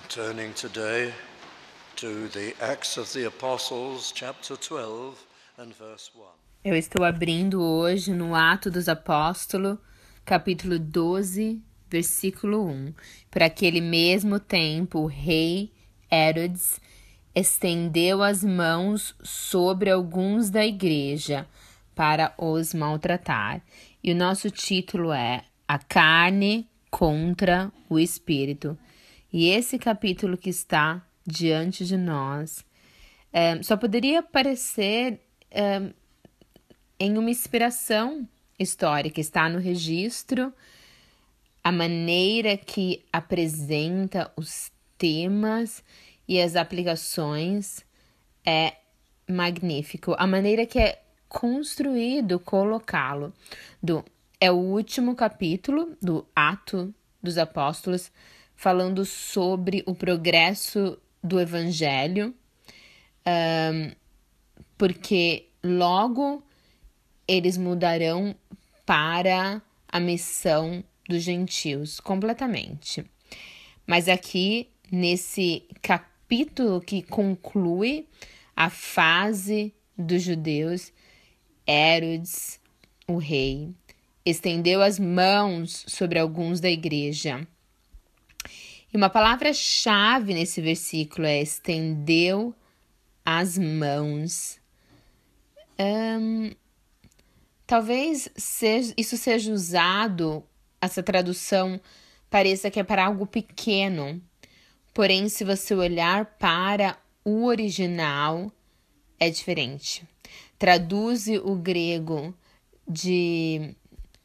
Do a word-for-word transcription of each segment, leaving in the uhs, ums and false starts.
turning today to the Acts of the Apostles, chapter twelve and verse one. Eu estou abrindo hoje no Ato dos Apóstolos, capítulo doze, versículo um. Por aquele mesmo tempo, o rei Herodes estendeu as mãos sobre alguns da igreja para os maltratar. E o nosso título é A Carne contra o Espírito. E esse capítulo que está diante de nós é, só poderia aparecer é, em uma inspiração histórica. Está no registro, a maneira que apresenta os temas e as aplicações é magnífico. A maneira que é construído colocá-lo. Do, é o último capítulo do Ato dos Apóstolos, falando sobre o progresso do Evangelho, um, porque logo eles mudarão para a missão dos gentios, completamente. Mas aqui, nesse capítulo que conclui a fase dos judeus, Herodes, o rei, estendeu as mãos sobre alguns da igreja. E uma palavra-chave nesse versículo é estendeu as mãos. Um, talvez seja, isso seja usado, essa tradução pareça que é para algo pequeno. Porém, se você olhar para o original, é diferente. Traduz o grego de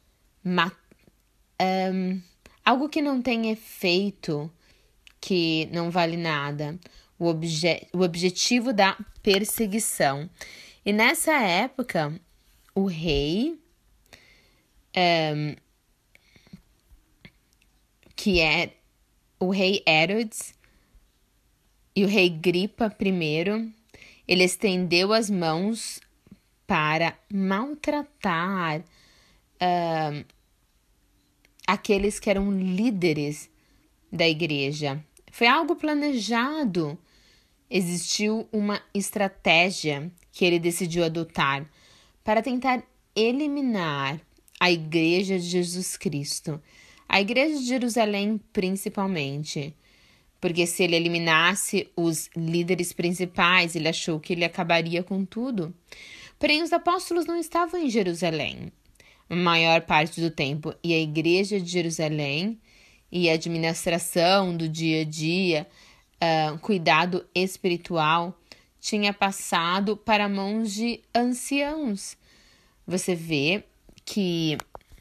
um, algo que não tem efeito, que não vale nada, o, obje- o objetivo da perseguição. E nessa época, o rei, um, que é o rei Herodes e o rei Gripa I, ele estendeu as mãos para maltratar um, aqueles que eram líderes da igreja. Foi algo planejado. Existiu uma estratégia que ele decidiu adotar para tentar eliminar a igreja de Jesus Cristo. A igreja de Jerusalém, principalmente. Porque se ele eliminasse os líderes principais, ele achou que ele acabaria com tudo. Porém, os apóstolos não estavam em Jerusalém a maior parte do tempo. E a igreja de Jerusalém e a administração do dia a dia, uh, cuidado espiritual, tinha passado para mãos de anciãos. Você vê que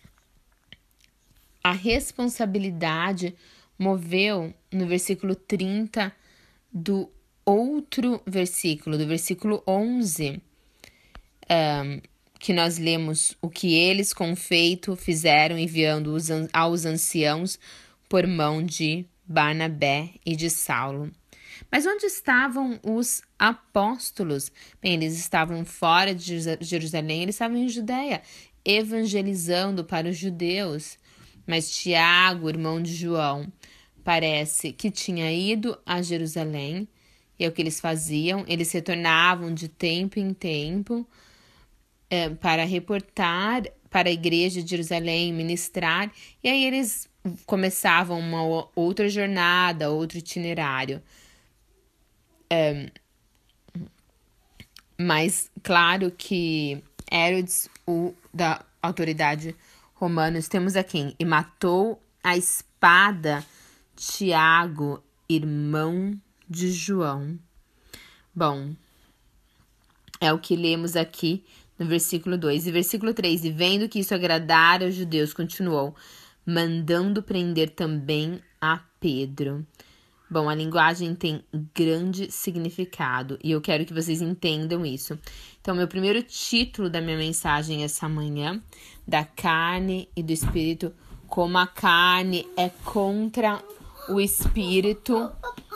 a responsabilidade moveu no versículo trinta do outro versículo, do versículo onze, um, que nós lemos o que eles com feito fizeram enviando os, aos anciãos por mão de Barnabé e de Saulo. Mas onde estavam os apóstolos? Bem, eles estavam fora de Jerusalém, eles estavam em Judeia, evangelizando para os judeus. Mas Tiago, irmão de João, parece que tinha ido a Jerusalém, e é o que eles faziam, eles retornavam de tempo em tempo é, para reportar para a igreja de Jerusalém, ministrar, e aí eles começavam uma outra jornada, outro itinerário. É, mas claro que Herodes, o da autoridade romana, temos aqui, e matou a espada Tiago, irmão de João. Bom, é o que lemos aqui no versículo dois. E versículo três, e vendo que isso agradara aos judeus, continuou, mandando prender também a Pedro. Bom, a linguagem tem grande significado e eu quero que vocês entendam isso. Então, meu primeiro título da minha mensagem essa manhã, da carne e do espírito, como a carne é contra o espírito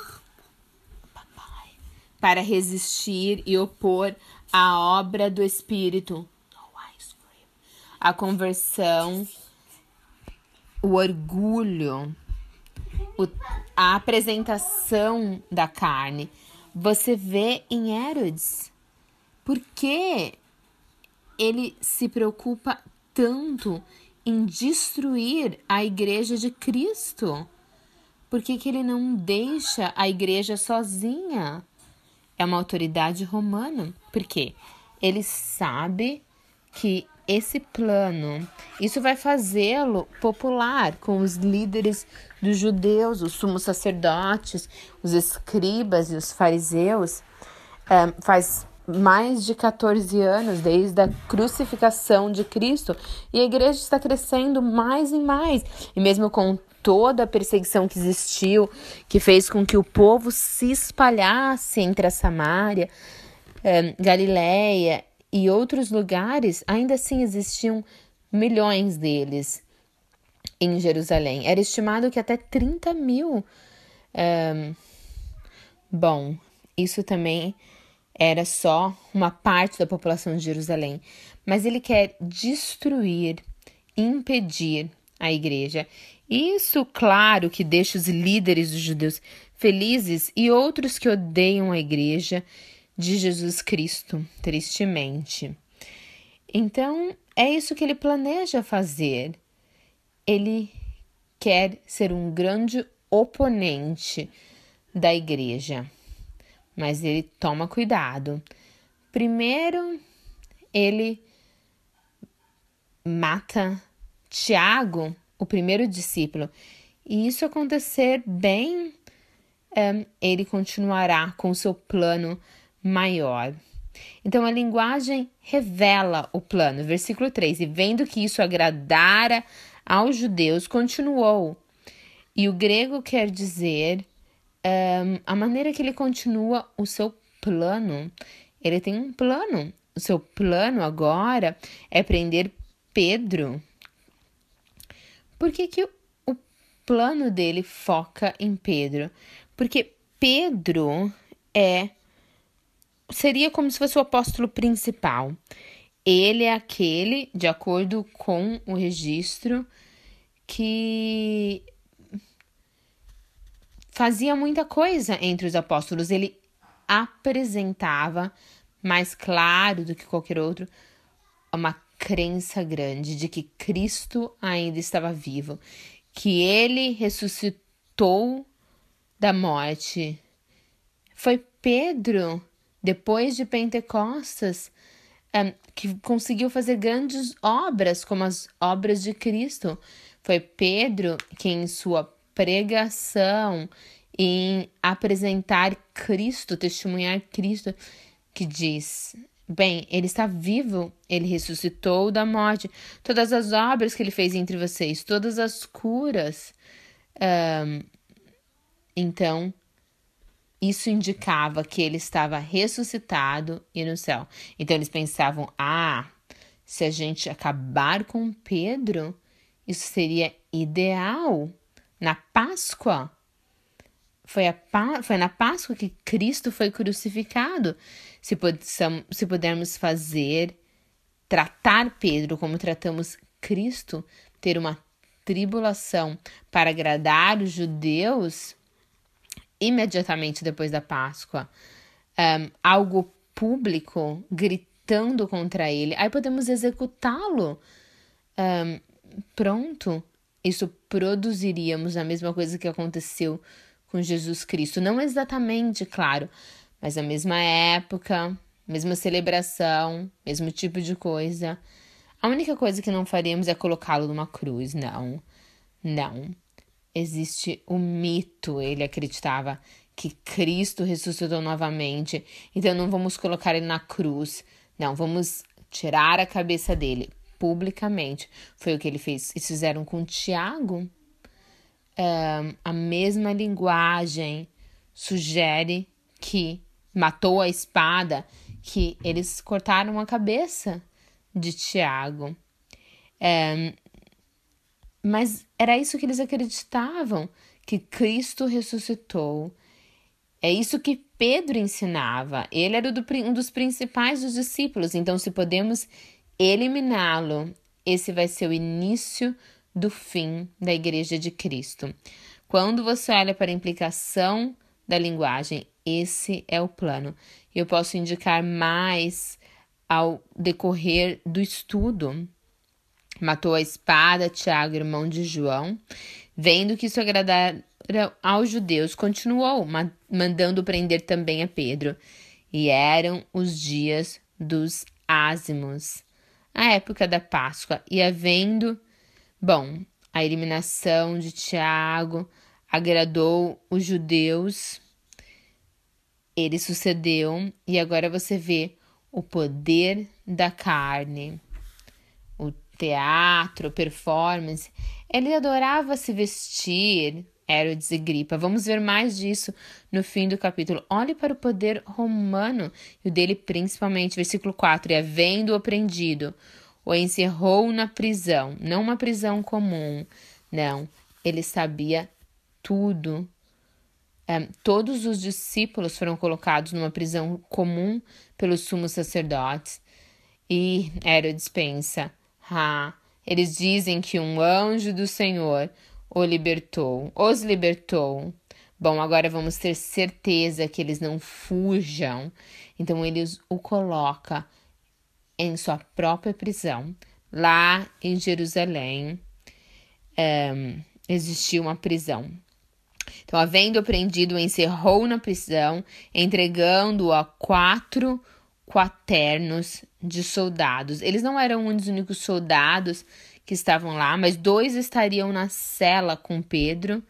para resistir e opor a obra do espírito, a conversão, o orgulho, o, a apresentação da carne. Você vê em Herodes. Por que ele se preocupa tanto em destruir a igreja de Cristo? Por que que ele não deixa a igreja sozinha? É uma autoridade romana. Por quê? Ele sabe que esse plano, isso vai fazê-lo popular com os líderes dos judeus, os sumos sacerdotes, os escribas e os fariseus. É, faz mais de quatorze anos desde a crucificação de Cristo e a igreja está crescendo mais e mais. E mesmo com toda a perseguição que existiu, que fez com que o povo se espalhasse entre a Samária, é, Galileia e outros lugares, ainda assim existiam milhões deles em Jerusalém. Era estimado que até trinta mil. É, bom, isso também era só uma parte da população de Jerusalém. Mas ele quer destruir, impedir a igreja. Isso, claro, que deixa os líderes dos judeus felizes e outros que odeiam a igreja de Jesus Cristo, tristemente. Então, é isso que ele planeja fazer. Ele quer ser um grande oponente da igreja, mas ele toma cuidado. Primeiro, ele mata Tiago, o primeiro discípulo, e isso acontecer bem, um, ele continuará com o seu plano maior. Então, a linguagem revela o plano. Versículo três. E vendo que isso agradara aos judeus, continuou. E o grego quer dizer um, a maneira que ele continua o seu plano. Ele tem um plano. O seu plano agora é prender Pedro. Por que que o, o plano dele foca em Pedro? Porque Pedro é... seria como se fosse o apóstolo principal. Ele é aquele, de acordo com o registro, que fazia muita coisa entre os apóstolos. Ele apresentava, mais claro do que qualquer outro, uma crença grande de que Cristo ainda estava vivo, que ele ressuscitou da morte. Foi Pedro, depois de Pentecostes, um, que conseguiu fazer grandes obras, como as obras de Cristo. Foi Pedro que, em sua pregação, em apresentar Cristo, testemunhar Cristo, que diz: bem, ele está vivo, ele ressuscitou da morte. Todas as obras que ele fez entre vocês, todas as curas. Um, então, isso indicava que ele estava ressuscitado e no céu. Então, eles pensavam, ah, se a gente acabar com Pedro, isso seria ideal. Na Páscoa, foi, a, foi na Páscoa que Cristo foi crucificado. Se, possam, se pudermos fazer, tratar Pedro como tratamos Cristo, ter uma tribulação para agradar os judeus, imediatamente depois da Páscoa, um, algo público gritando contra ele, aí podemos executá-lo. Um, pronto, isso produziríamos a mesma coisa que aconteceu com Jesus Cristo. Não exatamente, claro, mas a mesma época, mesma celebração, mesmo tipo de coisa. A única coisa que não faríamos é colocá-lo numa cruz, não, não. Existe o mito, ele acreditava que Cristo ressuscitou novamente, então não vamos colocar ele na cruz, não, vamos tirar a cabeça dele publicamente. Foi o que ele fez, eles fizeram com Tiago. Um, a mesma linguagem sugere que matou a espada, que eles cortaram a cabeça de Tiago. Um, Mas era isso que eles acreditavam, que Cristo ressuscitou. É isso que Pedro ensinava. Ele era um dos principais dos discípulos. Então, se podemos eliminá-lo, esse vai ser o início do fim da Igreja de Cristo. Quando você olha para a implicação da linguagem, esse é o plano. Eu posso indicar mais ao decorrer do estudo. Matou a espada Tiago, irmão de João. Vendo que isso agradara aos judeus, continuou mandando prender também a Pedro. E eram os dias dos ázimos, a época da Páscoa. E havendo, bom, a eliminação de Tiago agradou os judeus. Ele sucedeu, e agora você vê o poder da carne. O teatro, performance. Ele adorava se vestir, Herodes e Gripa. Vamos ver mais disso no fim do capítulo. Olhe para o poder romano, e o dele principalmente, versículo quatro. E havendo-o prendido, o encerrou na prisão. Não uma prisão comum, não. Ele sabia tudo. Um, todos os discípulos foram colocados numa prisão comum pelos sumos sacerdotes. E Herodes pensa, ah, eles dizem que um anjo do Senhor o libertou, os libertou. Bom, agora vamos ter certeza que eles não fujam. Então ele o coloca em sua própria prisão. Lá em Jerusalém um, existia uma prisão. Então, havendo prendido, o encerrou na prisão, entregando-o a quatro quaternos de soldados. Eles não eram os únicos soldados que estavam lá, mas dois estariam na cela com Pedro.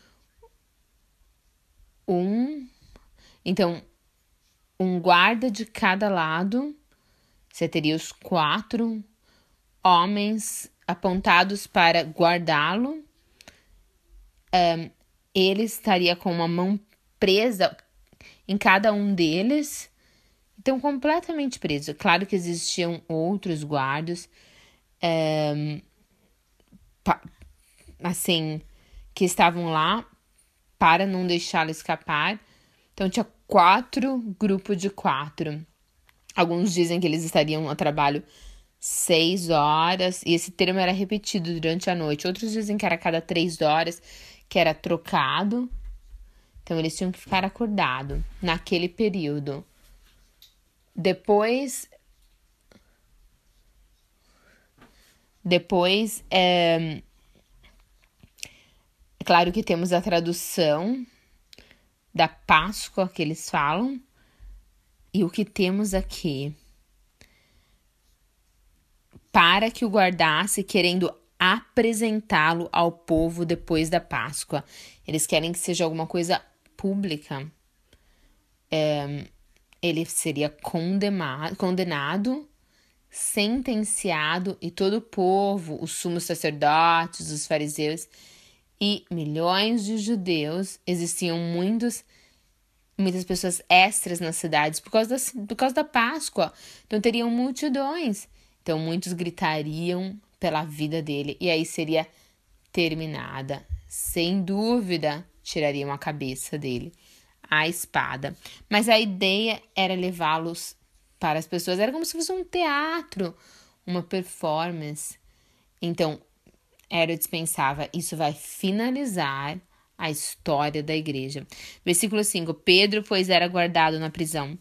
Um, então, um guarda de cada lado. Você teria os quatro homens apontados para guardá-lo. Um, ele estaria com uma mão presa em cada um deles. Então, completamente preso. Claro que existiam outros guardas, um, pa, assim, que estavam lá para não deixá-lo escapar. Então, tinha quatro grupos de quatro. Alguns dizem que eles estariam a trabalho seis horas, e esse termo era repetido durante a noite. Outros dizem que era a cada três horas, que era trocado. Então, eles tinham que ficar acordados naquele período. Depois, depois é, é claro que temos a tradução da Páscoa que eles falam. E o que temos aqui? Para que o guardasse, querendo apresentá-lo ao povo depois da Páscoa. Eles querem que seja alguma coisa pública. É, ele seria condenado, condenado, sentenciado, e todo o povo, os sumos sacerdotes, os fariseus e milhões de judeus, existiam muitos, muitas pessoas extras nas cidades por causa da, por causa da Páscoa. Então teriam multidões. Então muitos gritariam pela vida dele, e aí seria terminada. Sem dúvida, tirariam a cabeça dele, a espada. Mas a ideia era levá-los para as pessoas. Era como se fosse um teatro, uma performance. Então, Herodes pensava, isso vai finalizar a história da igreja. Versículo cinco. Pedro, pois, era guardado na prisão.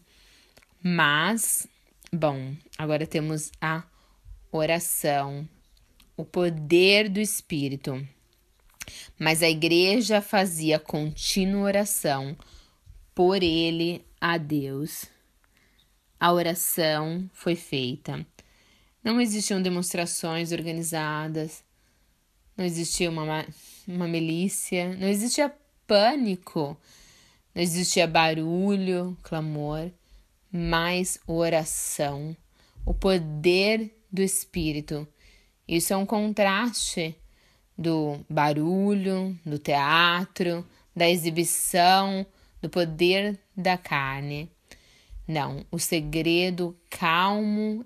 Mas, bom, agora temos a oração, o poder do Espírito. Mas a igreja fazia contínua oração por ele a Deus. A oração foi feita. Não existiam demonstrações organizadas, não existia uma, uma milícia, não existia pânico, não existia barulho, clamor, mas oração, o poder do Espírito. Isso é um contraste do barulho, do teatro, da exibição, do poder da carne. Não, o segredo calmo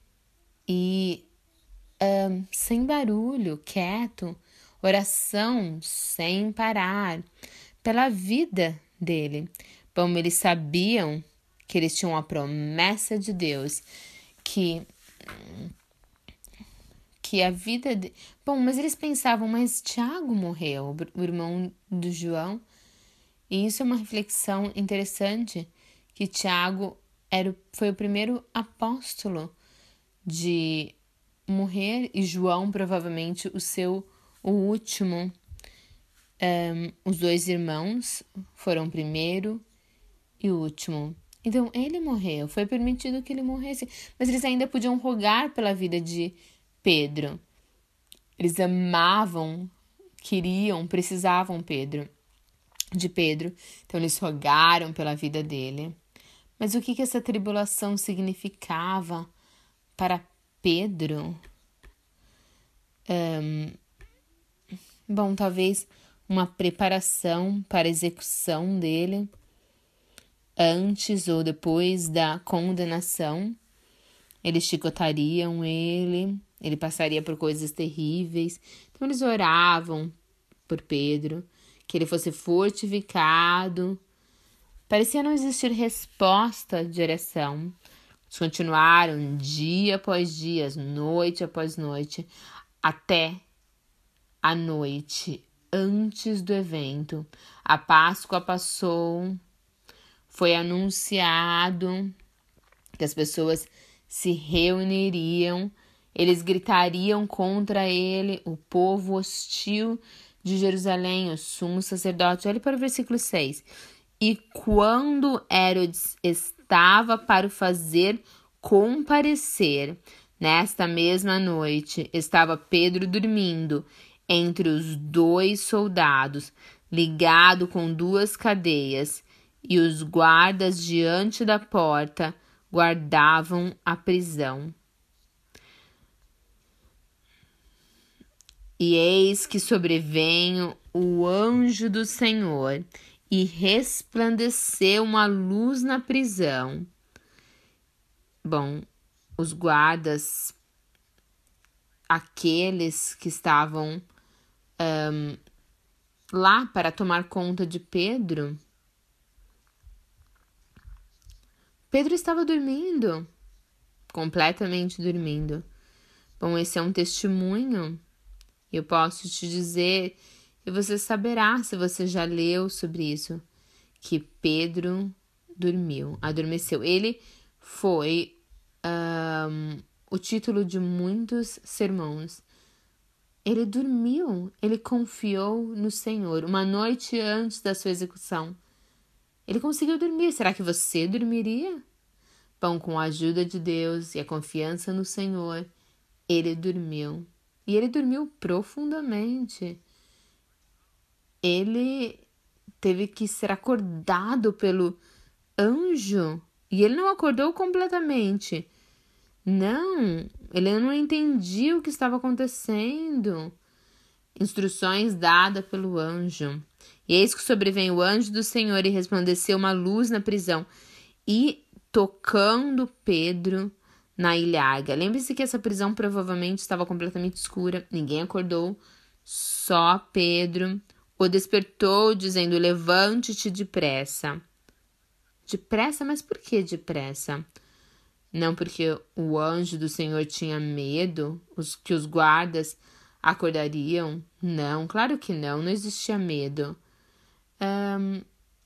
e um, sem barulho, quieto, oração sem parar, pela vida dele. Bom, eles sabiam que eles tinham a promessa de Deus, que, que a vida... De... Bom, mas eles pensavam, mas Tiago morreu, o irmão do João. E isso é uma reflexão interessante, que Tiago era, foi o primeiro apóstolo de morrer e João provavelmente o seu o último. Um, os dois irmãos foram o primeiro e o último. Então ele morreu, foi permitido que ele morresse, mas eles ainda podiam rogar pela vida de Pedro. Eles amavam, queriam, precisavam Pedro, de Pedro, então eles rogaram pela vida dele. Mas o que, que essa tribulação significava para Pedro? Um, bom, talvez uma preparação para a execução dele, antes ou depois da condenação. Eles chicotariam ele, ele passaria por coisas terríveis. Então eles oravam por Pedro, que ele fosse fortificado. Parecia não existir resposta de oração. Eles continuaram dia após dia, noite após noite, até a noite antes do evento. A Páscoa passou, foi anunciado que as pessoas se reuniriam, eles gritariam contra ele, o povo hostil de Jerusalém, o sumo sacerdote. Olhe para o versículo seis. E quando Herodes estava para o fazer comparecer, nesta mesma noite, estava Pedro dormindo entre os dois soldados, ligado com duas cadeias, e os guardas diante da porta guardavam a prisão. E eis que sobreveio o anjo do Senhor, e resplandeceu uma luz na prisão. Bom, os guardas, aqueles que estavam um, lá para tomar conta de Pedro, Pedro estava dormindo, completamente dormindo. Bom, esse é um testemunho. Eu posso te dizer, e você saberá se você já leu sobre isso, que Pedro dormiu, adormeceu. Ele foi um, o título de muitos sermões. Ele dormiu, ele confiou no Senhor. Uma noite antes da sua execução, ele conseguiu dormir. Será que você dormiria? Bom, com a ajuda de Deus e a confiança no Senhor, ele dormiu. E ele dormiu profundamente. Ele teve que ser acordado pelo anjo. E ele não acordou completamente. Não, ele não entendia o que estava acontecendo. Instruções dadas pelo anjo. E eis que sobreveio o anjo do Senhor e resplandeceu uma luz na prisão. E tocando Pedro na ilharga. Lembre-se que essa prisão provavelmente estava completamente escura. Ninguém acordou. Só Pedro o despertou, dizendo: levante-te depressa. Depressa? Mas por que depressa? Não porque o anjo do Senhor tinha medo, os, que os guardas acordariam? Não, claro que não, não existia medo. Um,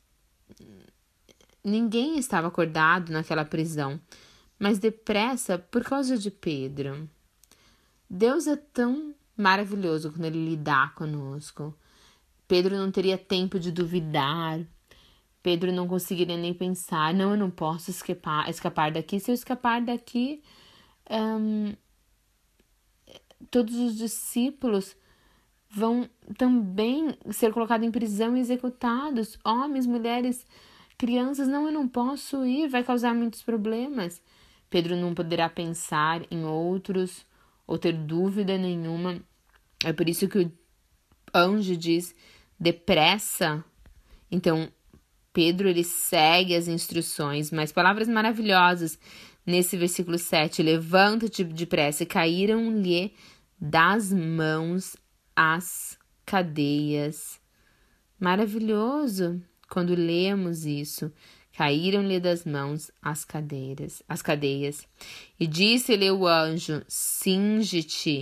ninguém estava acordado naquela prisão, mas depressa por causa de Pedro. Deus é tão maravilhoso quando ele lidar conosco. Pedro não teria tempo de duvidar. Pedro não conseguiria nem pensar, não, eu não posso escapar, escapar daqui. Se eu escapar daqui, um, todos os discípulos vão também ser colocados em prisão e executados. Homens, mulheres, crianças, não, eu não posso ir, vai causar muitos problemas. Pedro não poderá pensar em outros ou ter dúvida nenhuma. É por isso que o anjo diz: depressa. Então, Pedro, ele segue as instruções, mas palavras maravilhosas nesse versículo sete. Levanta-te depressa. E caíram-lhe das mãos as cadeias. Maravilhoso quando lemos isso. Caíram-lhe das mãos as cadeiras, as cadeias. E disse-lhe o anjo: cinge-te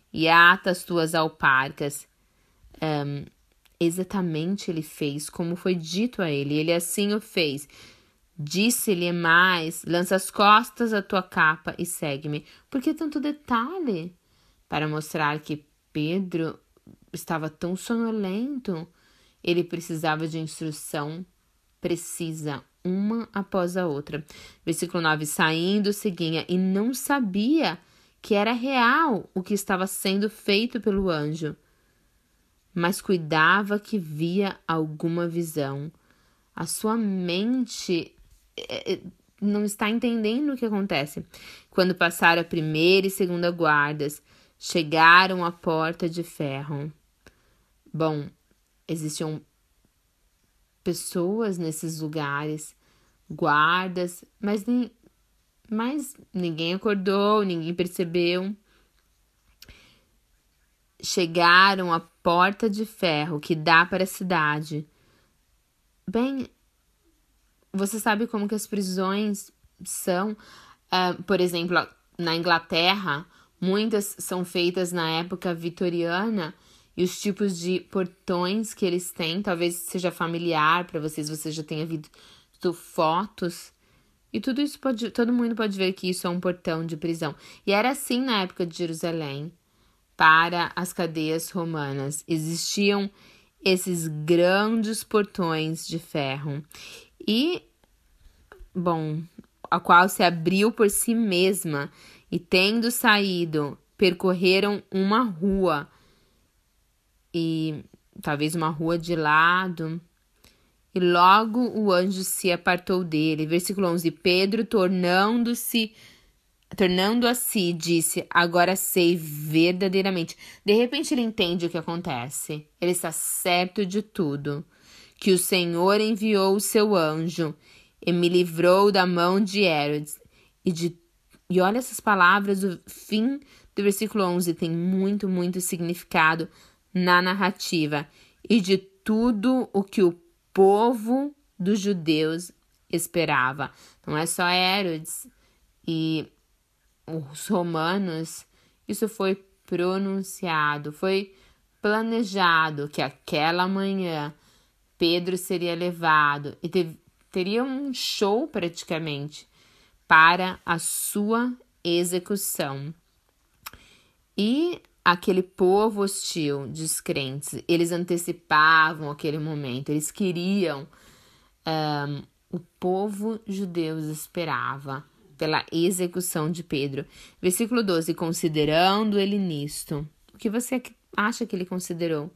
e ata as tuas alparcas. Um, exatamente ele fez como foi dito a ele. Ele assim o fez. Disse-lhe mais: lança as costas a tua capa e segue-me. Por que tanto detalhe? Para mostrar que Pedro estava tão sonolento. Ele precisava de instrução precisa, uma após a outra. Versículo nove. Saindo, seguia e não sabia que era real o que estava sendo feito pelo anjo, mas cuidava que via alguma visão. A sua mente é, não está entendendo o que acontece. Quando passaram a primeira e segunda guardas, chegaram à porta de ferro. Bom, existiam pessoas nesses lugares, guardas, mas, nem, mas ninguém acordou, ninguém percebeu. Chegaram à porta de ferro que dá para a cidade. Bem, você sabe como que as prisões são? Uh, por exemplo, na Inglaterra, muitas são feitas na época vitoriana. E os tipos de portões que eles têm, talvez seja familiar para vocês, você já tenha visto fotos. E tudo isso pode, todo mundo pode ver que isso é um portão de prisão. E era assim na época de Jerusalém, para as cadeias romanas. Existiam esses grandes portões de ferro. E, bom, a qual se abriu por si mesma. E tendo saído, percorreram uma rua, e talvez uma rua de lado, e logo o anjo se apartou dele. Versículo onze. Pedro, tornando-se, tornando a si, disse: agora sei verdadeiramente. De repente ele entende o que acontece. Ele está certo de tudo. Que o Senhor enviou o seu anjo e me livrou da mão de Herodes. E, de, e olha essas palavras, o fim do versículo onze tem muito, muito significado na narrativa, e de tudo o que o povo dos judeus esperava. Não é só Herodes e os romanos, isso foi pronunciado, foi planejado que aquela manhã Pedro seria levado e teve, teria um show praticamente para a sua execução. E aquele povo hostil, descrentes, eles antecipavam aquele momento, eles queriam, um, o povo judeu esperava pela execução de Pedro. Versículo doze, considerando ele nisto. O que você acha que ele considerou?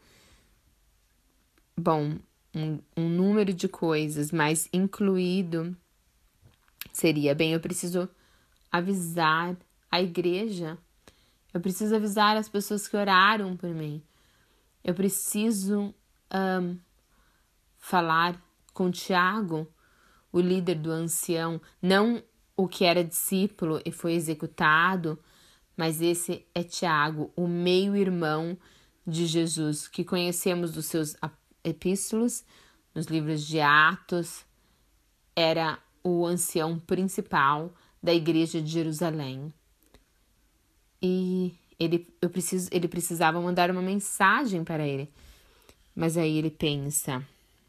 Bom, um, um número de coisas, mas incluído seria, bem, eu preciso avisar a igreja. Eu preciso avisar as pessoas que oraram por mim. Eu preciso um, falar com Tiago, o líder do ancião, não o que era discípulo e foi executado, mas esse é Tiago, o meio-irmão de Jesus, que conhecemos dos seus epístolos, nos livros de Atos, era o ancião principal da igreja de Jerusalém. E ele, eu preciso, ele precisava mandar uma mensagem para ele. Mas aí ele pensa,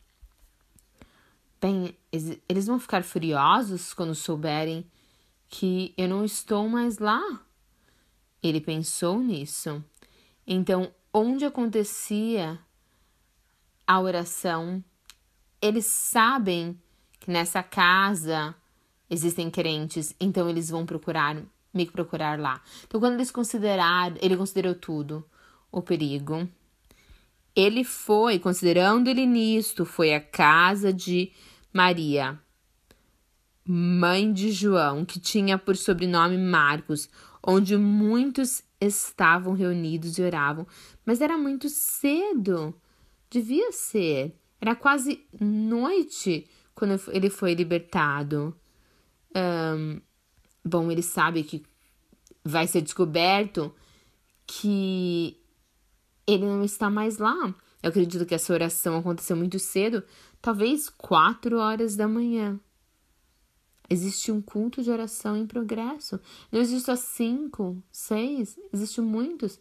bem, eles vão ficar furiosos quando souberem que eu não estou mais lá. Ele pensou nisso. Então, onde acontecia a oração, eles sabem que nessa casa existem crentes, então eles vão procurar me procurar lá. Então, quando eles consideraram, ele considerou tudo, o perigo. Ele foi, considerando ele nisto, foi à casa de Maria, mãe de João, que tinha por sobrenome Marcos, onde muitos estavam reunidos e oravam. Mas era muito cedo, devia ser. Era quase noite quando ele foi libertado. Um, Bom, ele sabe que vai ser descoberto que ele não está mais lá. Eu acredito que essa oração aconteceu muito cedo, talvez quatro horas da manhã. Existe um culto de oração em progresso. Não existe só cinco, seis, existem muitos.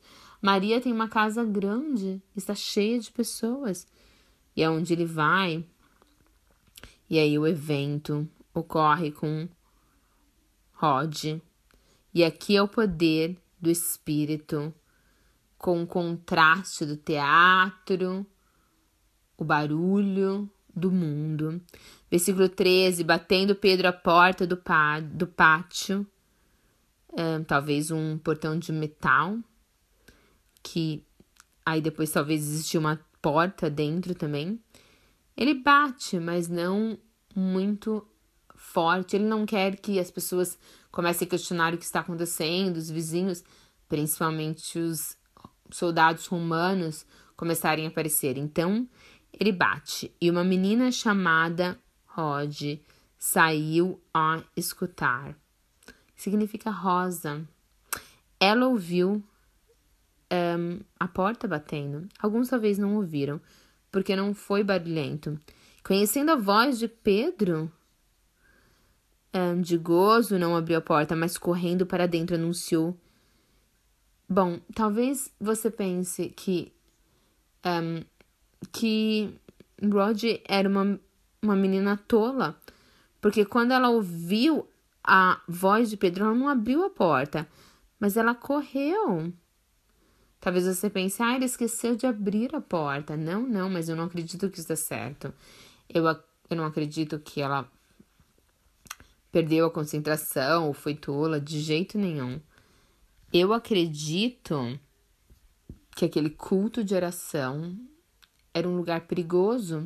Maria tem uma casa grande, está cheia de pessoas. E aonde ele vai, e aí o evento ocorre com Rod. E aqui é o poder do Espírito, com o contraste do teatro, o barulho do mundo. Versículo treze, batendo Pedro à porta do, pá, do pátio, um, talvez um portão de metal, que aí depois talvez existiu uma porta dentro também. Ele bate, mas não muito forte. Ele não quer que as pessoas comecem a questionar o que está acontecendo, os vizinhos, principalmente os soldados romanos, começarem a aparecer. Então, ele bate. E uma menina chamada Rod saiu a escutar. Significa rosa. Ela ouviu um, a porta batendo. Alguns talvez não ouviram, porque não foi barulhento. Conhecendo a voz de Pedro, um, de gozo, não abriu a porta, mas correndo para dentro anunciou. Bom, talvez você pense que um, que Rod era uma, uma menina tola, porque quando ela ouviu a voz de Pedro, ela não abriu a porta, mas ela correu. Talvez você pense, ah, ele esqueceu de abrir a porta. Não, não, mas eu não acredito que isso dê certo. Eu, eu não acredito que ela perdeu a concentração ou foi tola, de jeito nenhum. Eu acredito que aquele culto de oração era um lugar perigoso.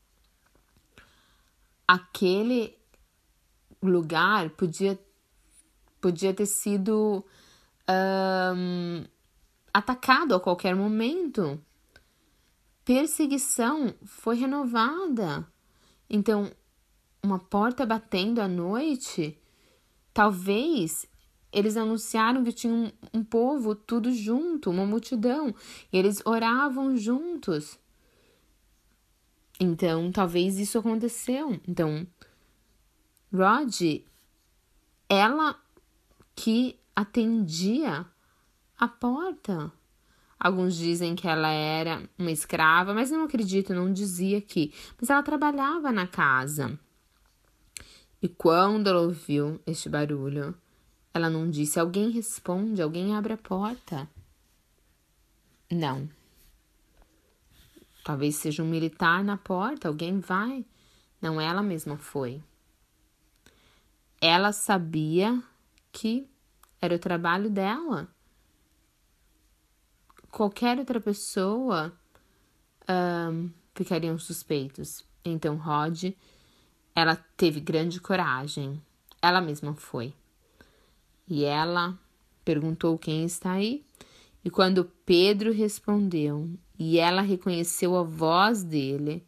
Aquele lugar podia, podia ter sido um, atacado a qualquer momento. Perseguição foi renovada. Então, uma porta batendo à noite, talvez eles anunciaram que tinha um, um povo tudo junto, uma multidão, e eles oravam juntos. Então, talvez isso aconteceu. Então, Rod, ela que atendia a porta. Alguns dizem que ela era uma escrava, mas eu não acredito, não dizia aqui. Mas ela trabalhava na casa. E quando ela ouviu este barulho, ela não disse, alguém responde, alguém abre a porta. Não. Talvez seja um militar na porta, alguém vai. Não, ela mesma foi. Ela sabia que era o trabalho dela. Qualquer outra pessoa um, ficariam suspeitos. Então, Rod, ela teve grande coragem. Ela mesma foi. E ela perguntou quem está aí. E quando Pedro respondeu, e ela reconheceu a voz dele,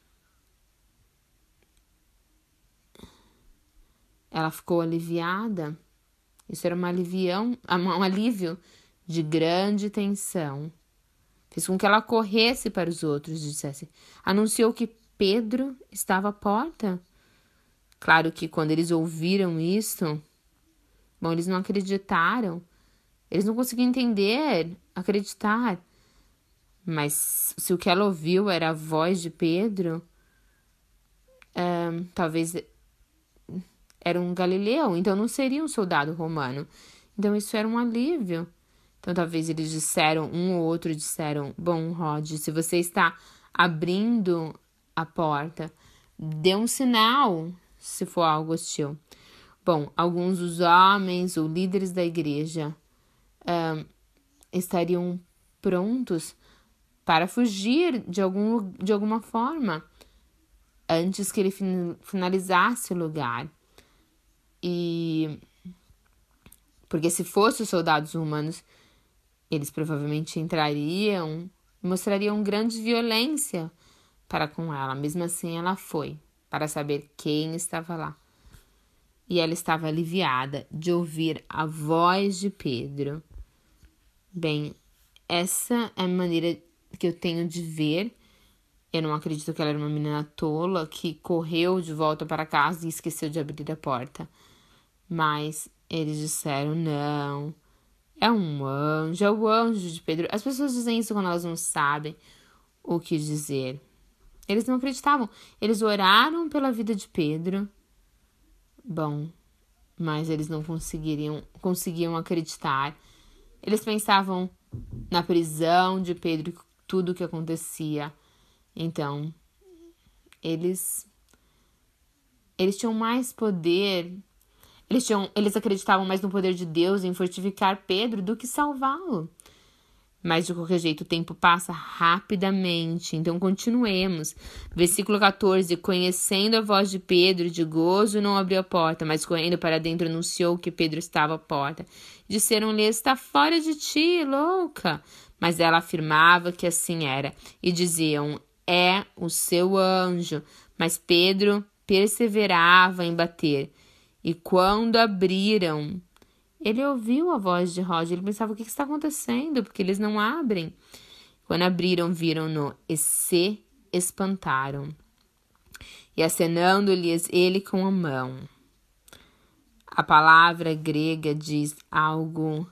ela ficou aliviada. Isso era uma alivião, um alívio de grande tensão. Fez com que ela corresse para os outros e dissesse, anunciou que Pedro estava à porta. Claro que quando eles ouviram isso, bom, eles não acreditaram. Eles não conseguiam entender, acreditar. Mas se o que ela ouviu era a voz de Pedro, um, talvez era um galileu, então não seria um soldado romano. Então isso era um alívio. Então talvez eles disseram, um ou outro disseram, bom, Rod, se você está abrindo a porta, dê um sinal se for algo hostil. Bom, alguns dos homens ou líderes da igreja um, estariam prontos para fugir de, algum, de alguma forma antes que ele fin- finalizasse o lugar. E porque se fossem os soldados romanos, eles provavelmente entrariam e mostrariam grande violência para com ela. Mesmo assim, ela foi para saber quem estava lá. E ela estava aliviada de ouvir a voz de Pedro. Bem, essa é a maneira que eu tenho de ver. Eu não acredito que ela era uma menina tola que correu de volta para casa e esqueceu de abrir a porta. Mas eles disseram, não, É um anjo, é o anjo de Pedro. As pessoas dizem isso quando elas não sabem o que dizer. Eles não acreditavam. Eles oraram pela vida de Pedro. Bom, mas eles não conseguiriam, conseguiam acreditar. Eles pensavam na prisão de Pedro e tudo o que acontecia. Então, eles, eles tinham mais poder. Eles, tinham, eles acreditavam mais no poder de Deus em fortificar Pedro do que salvá-lo. Mas de qualquer jeito o tempo passa rapidamente, então continuemos. Versículo catorze, conhecendo a voz de Pedro, de gozo não abriu a porta, mas correndo para dentro anunciou que Pedro estava à porta. Disseram-lhe, está fora de ti, louca. Mas ela afirmava que assim era, e diziam, é o seu anjo. Mas Pedro perseverava em bater. E quando abriram, ele ouviu a voz de Roger, ele pensava, o que está acontecendo? Porque eles não abrem. Quando abriram, viram-no e se espantaram. E acenando-lhes ele com a mão. A palavra grega diz algo...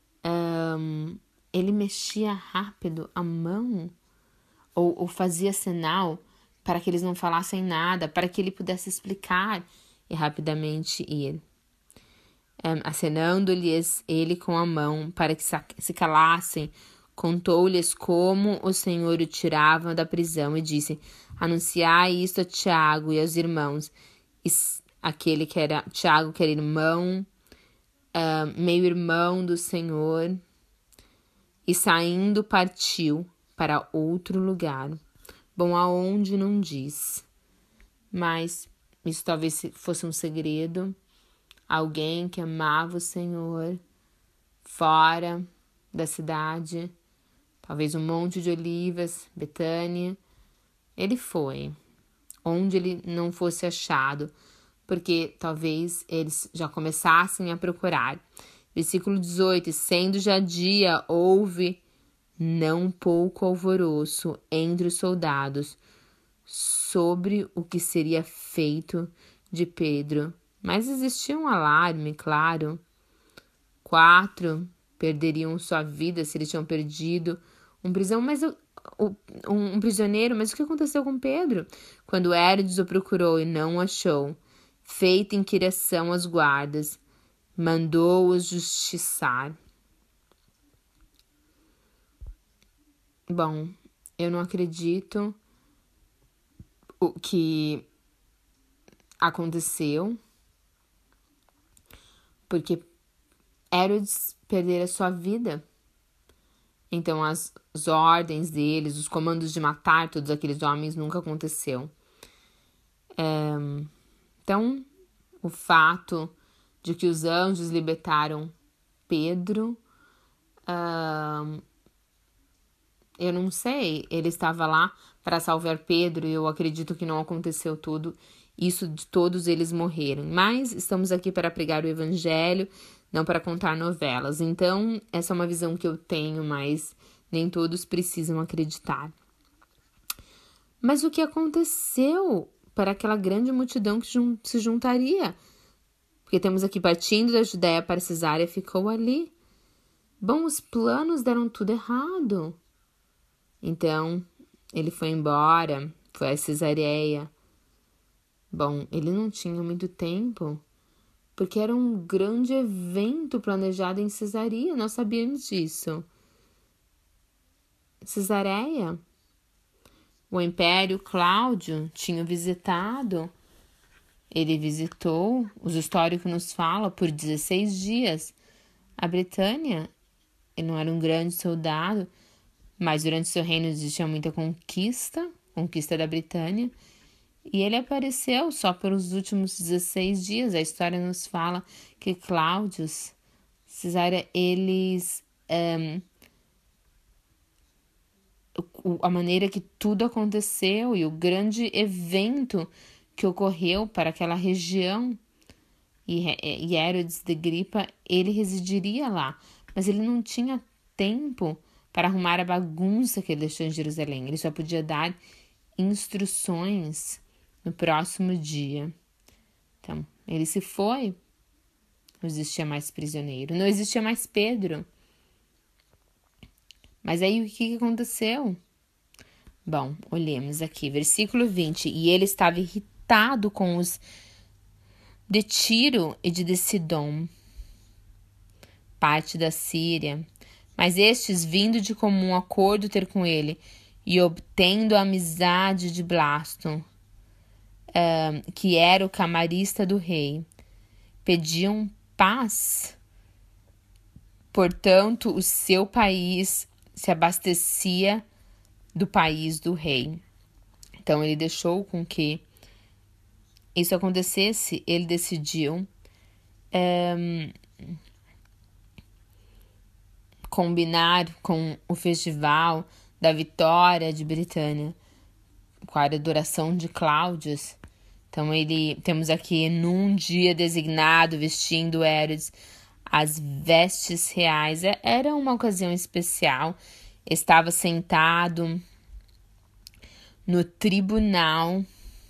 Um, ele mexia rápido a mão, ou, ou fazia sinal para que eles não falassem nada, para que ele pudesse explicar e rapidamente ir. Um, acenando-lhes ele com a mão para que se calassem, contou-lhes como o Senhor o tirava da prisão e disse, anunciai isto a Tiago e aos irmãos. E aquele que era, Tiago que era irmão, uh, meio-irmão do Senhor, e saindo partiu para outro lugar. Bom, aonde não diz, mas isso talvez fosse um segredo. Alguém que amava o Senhor fora da cidade, talvez um monte de olivas, Betânia. Ele foi, onde ele não fosse achado, porque talvez eles já começassem a procurar. Versículo dezoito, sendo já dia, houve não pouco alvoroço entre os soldados sobre o que seria feito de Pedro. Mas existia um alarme, claro. Quatro perderiam sua vida se eles tinham perdido um prisão, mas o, o, um, um prisioneiro. Mas o que aconteceu com Pedro? Quando Herodes o procurou e não o achou, feita inquirição às guardas, mandou-os justiçar. Bom, eu não acredito o que aconteceu, porque Herodes perdera sua vida. Então as, as ordens deles, os comandos de matar todos aqueles homens nunca aconteceu. É, então, o fato de que os anjos libertaram Pedro, uh, eu não sei, ele estava lá para salvar Pedro e eu acredito que não aconteceu tudo isso de todos eles morrerem. Mas estamos aqui para pregar o evangelho, não para contar novelas. Então, essa é uma visão que eu tenho, mas nem todos precisam acreditar. Mas o que aconteceu para aquela grande multidão que jun- se juntaria? Porque temos aqui, partindo da Judéia para Cesareia, ficou ali. Bom, os planos deram tudo errado. Então, ele foi embora, foi a Cesareia. Bom, ele não tinha muito tempo, porque era um grande evento planejado em Cesareia, nós sabíamos disso. Cesareia, o Império Cláudio tinha visitado, ele visitou, os históricos nos falam, por dezesseis dias, a Britânia. Ele não era um grande soldado, mas durante seu reino existia muita conquista, conquista da Britânia, e ele apareceu só pelos últimos dezesseis dias. A história nos fala que Cláudio, Cesária, eles... Um, a maneira que tudo aconteceu e o grande evento que ocorreu para aquela região. E, e Herodes de Gripa, ele residiria lá, mas ele não tinha tempo para arrumar a bagunça que ele deixou em Jerusalém. Ele só podia dar instruções no próximo dia. Então, ele se foi. Não existia mais prisioneiro. Não existia mais Pedro. Mas aí o que aconteceu? Bom, olhemos aqui, versículo vinte. E ele estava irritado com os de Tiro e de Sidom, parte da Síria. Mas estes, vindo de comum acordo ter com ele, e obtendo a amizade de Blasto, um, que era o camarista do rei, pediam paz. Portanto, o seu país se abastecia do país do rei. Então, ele deixou com que isso acontecesse. Ele decidiu um, combinar com o festival da vitória de Britânia, com a adoração de Cláudios. Então, ele, temos aqui, num dia designado, vestindo Herodes as vestes reais. Era uma ocasião especial. Estava sentado no tribunal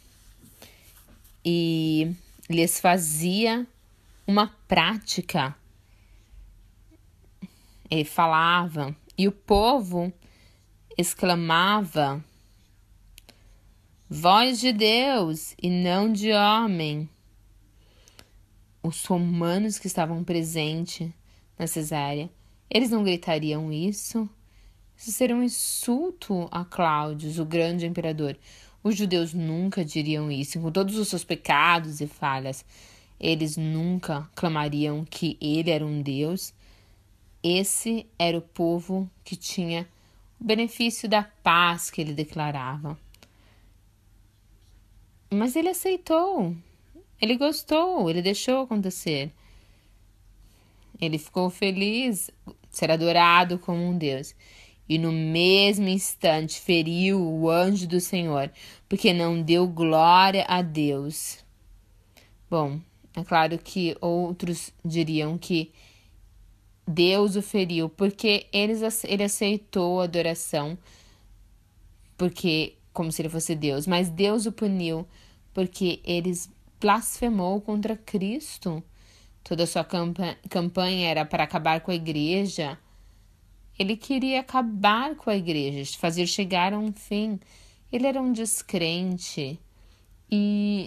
e lhes fazia uma prática. Ele falava e o povo exclamava: voz de Deus e não de homem. Os romanos que estavam presentes na Cesárea, eles não gritariam isso? Isso seria um insulto a Cláudio, o grande imperador. Os judeus nunca diriam isso, com todos os seus pecados e falhas. Eles nunca clamariam que ele era um Deus. Esse era o povo que tinha o benefício da paz que ele declarava. Mas ele aceitou, ele gostou, ele deixou acontecer. Ele ficou feliz de ser adorado como um Deus. E no mesmo instante feriu o anjo do Senhor, porque não deu glória a Deus. Bom, é claro que outros diriam que Deus o feriu, porque eles, ele aceitou a adoração, porque como se ele fosse Deus. Mas Deus o puniu, porque eles blasfemou contra Cristo. Toda a sua campa- campanha era para acabar com a igreja. Ele queria acabar com a igreja, fazer chegar a um fim. Ele era um descrente e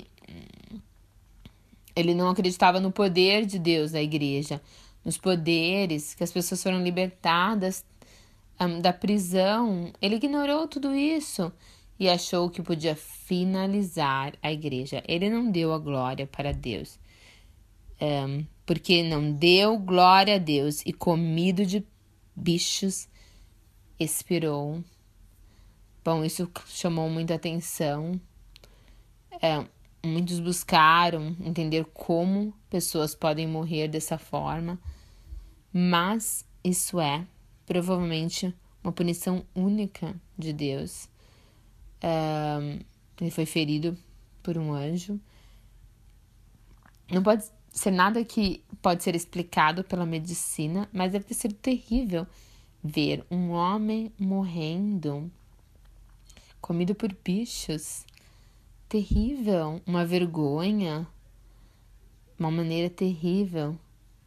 ele não acreditava no poder de Deus da igreja, nos poderes que as pessoas foram libertadas um, da prisão. Ele ignorou tudo isso e achou que podia finalizar a igreja. Ele não deu a glória para Deus, um, porque não deu glória a Deus e comido de bichos expirou. Bom, isso chamou muita atenção. É, muitos buscaram entender como pessoas podem morrer dessa forma, mas isso é provavelmente uma punição única de Deus. É, ele foi ferido por um anjo. Não pode ser nada que pode ser explicado pela medicina, mas deve ter sido terrível ver um homem morrendo, comido por bichos. Terrível, uma vergonha, uma maneira terrível.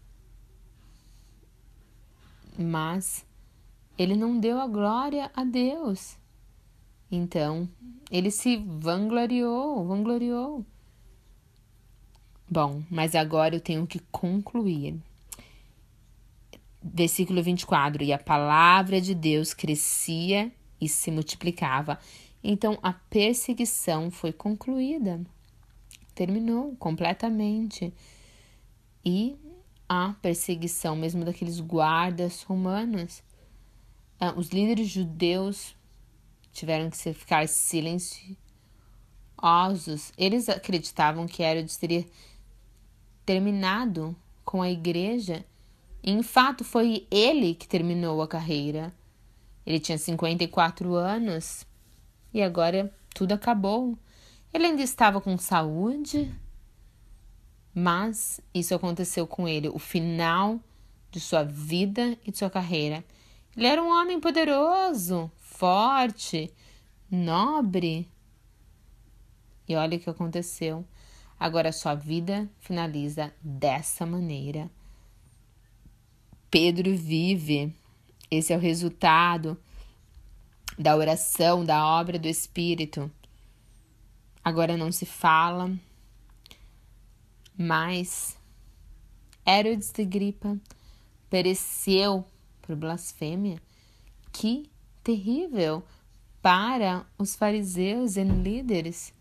Mas ele não deu a glória a Deus. Então, ele se vangloriou, vangloriou. Bom, mas agora eu tenho que concluir. Versículo vinte e quatro. E a palavra de Deus crescia e se multiplicava. Então, a perseguição foi concluída. Terminou completamente. E a perseguição mesmo daqueles guardas romanos. Os líderes judeus tiveram que ficar silenciosos. Eles acreditavam que Herodes teria terminado com a igreja. E, em fato, foi ele que terminou a carreira. Ele tinha cinquenta e quatro anos e agora tudo acabou. Ele ainda estava com saúde, mas isso aconteceu com ele, o final de sua vida e de sua carreira. Ele era um homem poderoso, forte, nobre. E olha o que aconteceu. Agora sua vida finaliza dessa maneira. Pedro vive Esse é o resultado da oração, da obra do Espírito. Agora não se fala, mas Herodes Agripa pereceu por blasfêmia. Que terrível para os fariseus e líderes.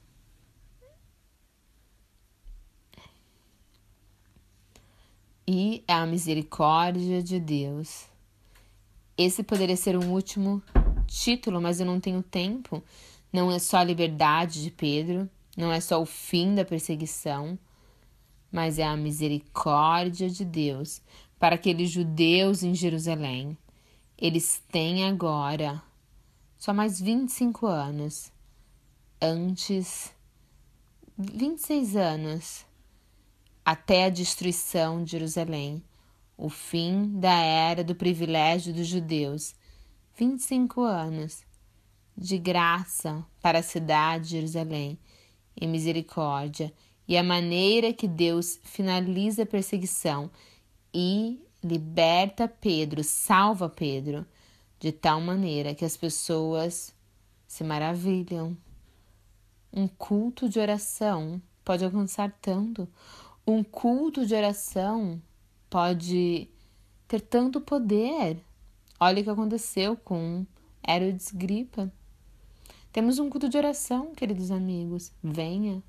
E a misericórdia de Deus. Esse poderia ser um último título, mas eu não tenho tempo. Não é só a liberdade de Pedro, não é só o fim da perseguição, mas é a misericórdia de Deus para aqueles judeus em Jerusalém. Eles têm agora só mais vinte e cinco anos, antes, vinte e seis anos, até a destruição de Jerusalém, o fim da era do privilégio dos judeus. vinte e cinco anos de graça para a cidade de Jerusalém e misericórdia, e a maneira que Deus finaliza a perseguição e liberta Pedro, salva Pedro, de tal maneira que as pessoas se maravilham. Um culto de oração pode alcançar tanto. Um culto de oração pode ter tanto poder. Olha o que aconteceu com Herodes Agripa. Temos um culto de oração, queridos amigos. Venha.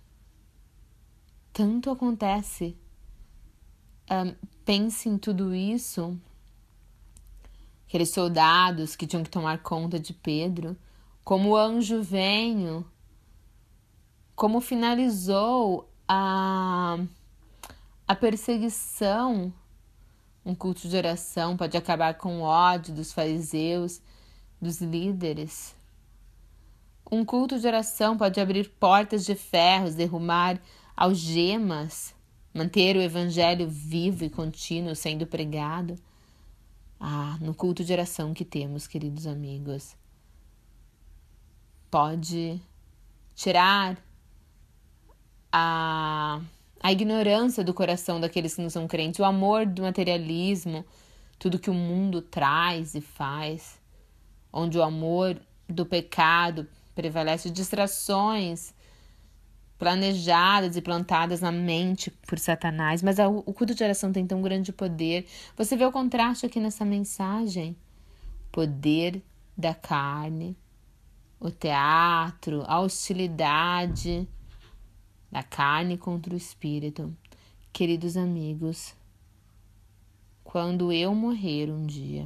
Tanto acontece. Um, pense em tudo isso. Aqueles soldados que tinham que tomar conta de Pedro. Como o anjo veio. Como finalizou a, a perseguição. Um culto de oração pode acabar com o ódio dos fariseus, dos líderes. Um culto de oração pode abrir portas de ferros, derrubar algemas, manter o evangelho vivo e contínuo sendo pregado. Ah, no culto de oração que temos, queridos amigos, pode tirar a, a ignorância do coração daqueles que não são crentes, o amor do materialismo, tudo que o mundo traz e faz, onde o amor do pecado prevalece, distrações planejadas e plantadas na mente por Satanás. Mas a, o culto de oração tem tão grande poder. Você vê o contraste aqui nessa mensagem? Poder da carne, o teatro, a hostilidade da carne contra o espírito. Queridos amigos, quando eu morrer um dia,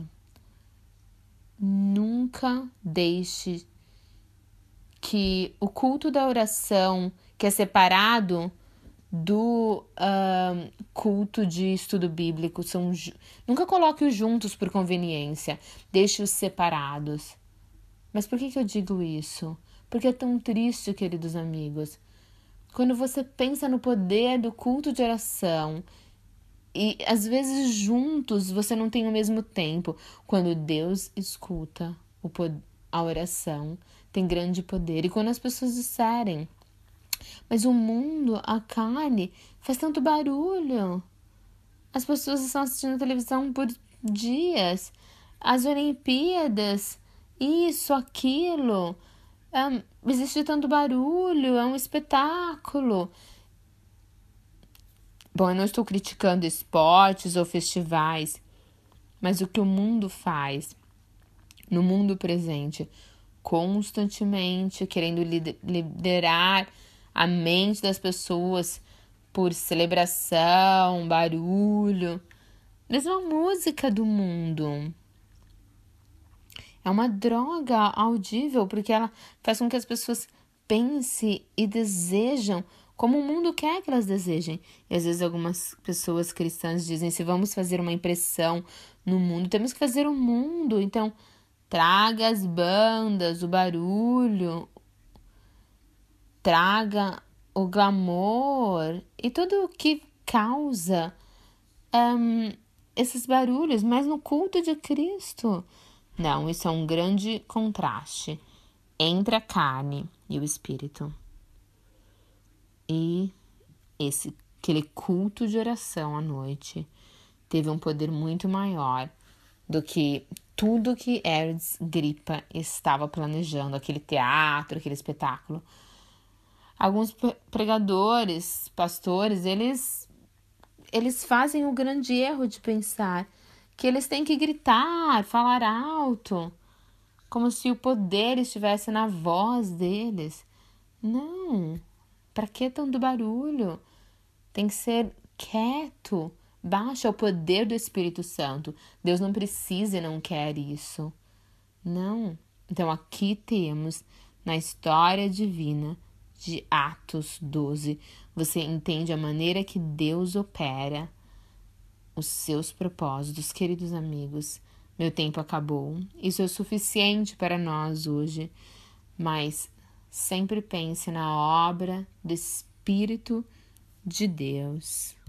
nunca deixe que o culto da oração, que é separado do uh, culto de estudo bíblico, são, nunca coloque-os juntos por conveniência, deixe-os separados. Mas por que que eu digo isso? Porque é tão triste, queridos amigos, quando você pensa no poder do culto de oração e às vezes juntos você não tem o mesmo tempo. Quando Deus escuta o poder, a oração, tem grande poder. E quando as pessoas disserem, mas o mundo, a carne, faz tanto barulho. As pessoas estão assistindo televisão por dias. As Olimpíadas, isso, aquilo. Um, existe tanto barulho, é um espetáculo. Bom, eu não estou criticando esportes ou festivais, mas o que o mundo faz no mundo presente, constantemente querendo liderar a mente das pessoas por celebração, barulho, mesmo a música do mundo. É uma droga audível, porque ela faz com que as pessoas pensem e desejam como o mundo quer que elas desejem. E às vezes algumas pessoas cristãs dizem, se vamos fazer uma impressão no mundo, temos que fazer o mundo. Então, traga as bandas, o barulho, traga o glamour e tudo o que causa um, esses barulhos, mas no culto de Cristo. Não, isso é um grande contraste entre a carne e o espírito. E esse, aquele culto de oração à noite teve um poder muito maior do que tudo que Herodes Gripa estava planejando, aquele teatro, aquele espetáculo. Alguns pregadores, pastores, eles, eles fazem o grande erro de pensar que eles têm que gritar, falar alto, como se o poder estivesse na voz deles. Não, para que tanto barulho? Tem que ser quieto, baixa o poder do Espírito Santo. Deus não precisa e não quer isso. Não. Então aqui temos, na história divina de Atos doze, você entende a maneira que Deus opera os seus propósitos. Queridos amigos, meu tempo acabou. Isso é o suficiente para nós hoje, mas sempre pense na obra do Espírito de Deus.